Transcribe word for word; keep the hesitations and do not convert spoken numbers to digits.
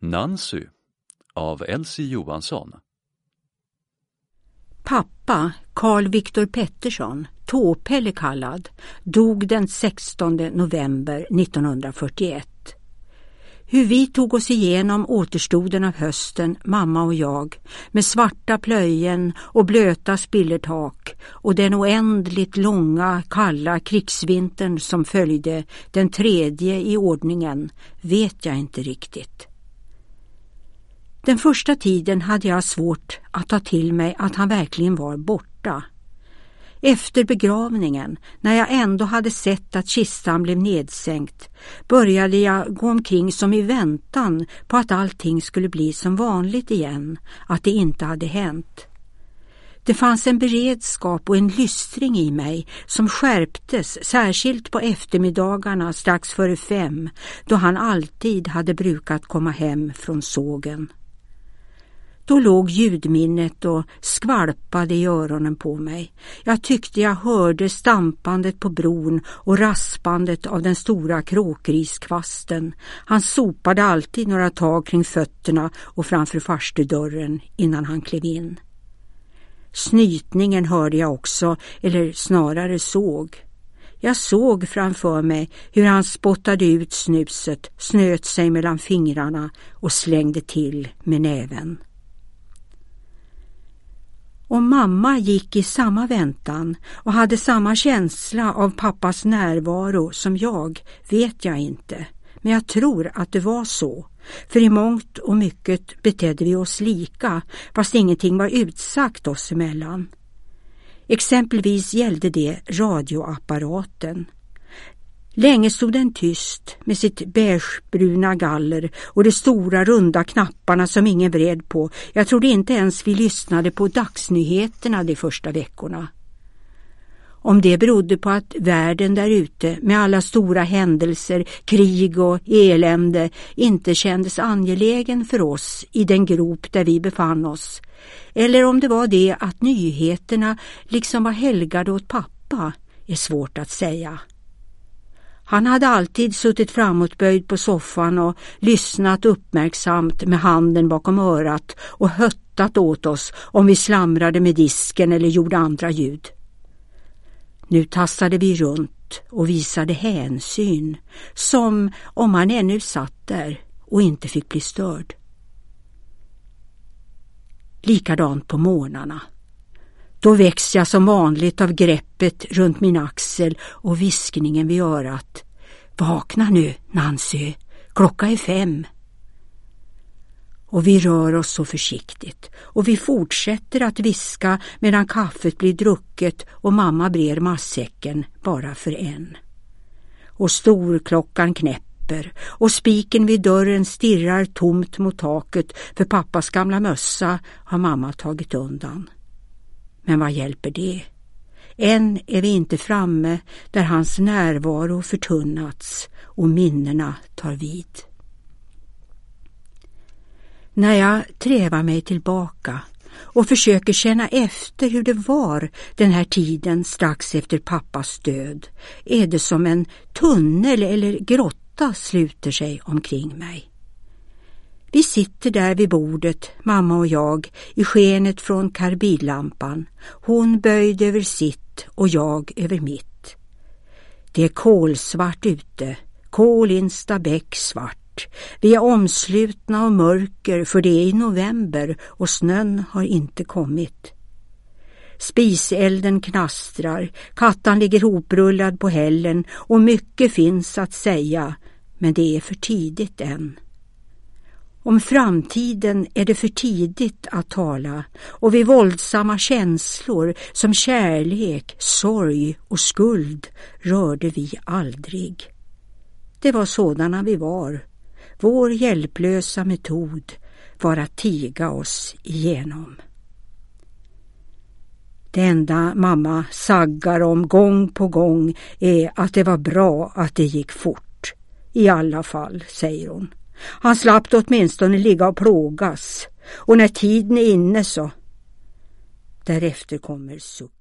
Nancy av Elsie Johansson. Pappa, Carl Victor Pettersson, Tåpelle kallad, dog den sextonde november nittonhundrafyrtioett. Hur vi tog oss igenom återstoden av hösten, mamma och jag, med svarta plöjen och blöta spillertak och den oändligt långa, kalla krigsvintern som följde, den tredje i ordningen, vet jag inte riktigt. Den första tiden hade jag svårt att ta till mig att han verkligen var borta. Efter begravningen, när jag ändå hade sett att kistan blev nedsänkt, började jag gå omkring som i väntan på att allting skulle bli som vanligt igen, att det inte hade hänt. Det fanns en beredskap och en lystring i mig som skärptes särskilt på eftermiddagarna strax före fem, då han alltid hade brukat komma hem från sågen. Då låg ljudminnet och skvalpade i öronen på mig. Jag tyckte jag hörde stampandet på bron och raspandet av den stora kråkriskvasten. Han sopade alltid några tag kring fötterna och framför farstudörren innan han klev in. Snytningen hörde jag också, eller snarare såg. Jag såg framför mig hur han spottade ut snuset, snöt sig mellan fingrarna och slängde till med näven. Och mamma gick i samma väntan och hade samma känsla av pappas närvaro som jag, vet jag inte. Men jag tror att det var så. För i mångt och mycket betedde vi oss lika, fast ingenting var utsagt oss emellan. Exempelvis gällde det radioapparaten. Länge stod den tyst med sitt beigebruna galler och de stora runda knapparna som ingen vred på. Jag trodde inte ens vi lyssnade på dagsnyheterna de första veckorna. Om det berodde på att världen där ute med alla stora händelser, krig och elände inte kändes angelägen för oss i den grop där vi befann oss. Eller om det var det att nyheterna liksom var helgade åt pappa, är svårt att säga. Han hade alltid suttit framåtböjd på soffan och lyssnat uppmärksamt med handen bakom örat och höttat åt oss om vi slamrade med disken eller gjorde andra ljud. Nu tassade vi runt och visade hänsyn, som om han ännu satt där och inte fick bli störd. Likadant på morgnarna. Då väcks jag som vanligt av greppet runt min axel och viskningen vid örat. Vakna nu, Nancy. Klockan är fem. Och vi rör oss så försiktigt och vi fortsätter att viska medan kaffet blir drucket och mamma brer matsäcken bara för en. Och storklockan knäpper och spiken vid dörren stirrar tomt mot taket, för pappas gamla mössa har mamma tagit undan. Men vad hjälper det? Än är vi inte framme där hans närvaro förtunnats och minnena tar vid. När jag trävar mig tillbaka och försöker känna efter hur det var den här tiden strax efter pappas död, är det som en tunnel eller grotta sluter sig omkring mig. Vi sitter där vid bordet, mamma och jag, i skenet från karbidlampan. Hon böjd över sitt och jag över mitt. Det är kolsvart ute, kolinsta bäck svart. Vi är omslutna av mörker, för det är i november och snön har inte kommit. Spiselden knastrar, kattan ligger hoprullad på hällen och mycket finns att säga, men det är för tidigt än. Om framtiden är det för tidigt att tala, och vid våldsamma känslor som kärlek, sorg och skuld rörde vi aldrig. Det var sådana vi var. Vår hjälplösa metod var att tiga oss igenom. Det enda mamma saggar om gång på gång är att det var bra att det gick fort. I alla fall, säger hon. Han slapp åtminstone ligga och plågas. Och när tiden är inne så... Därefter kommer suck.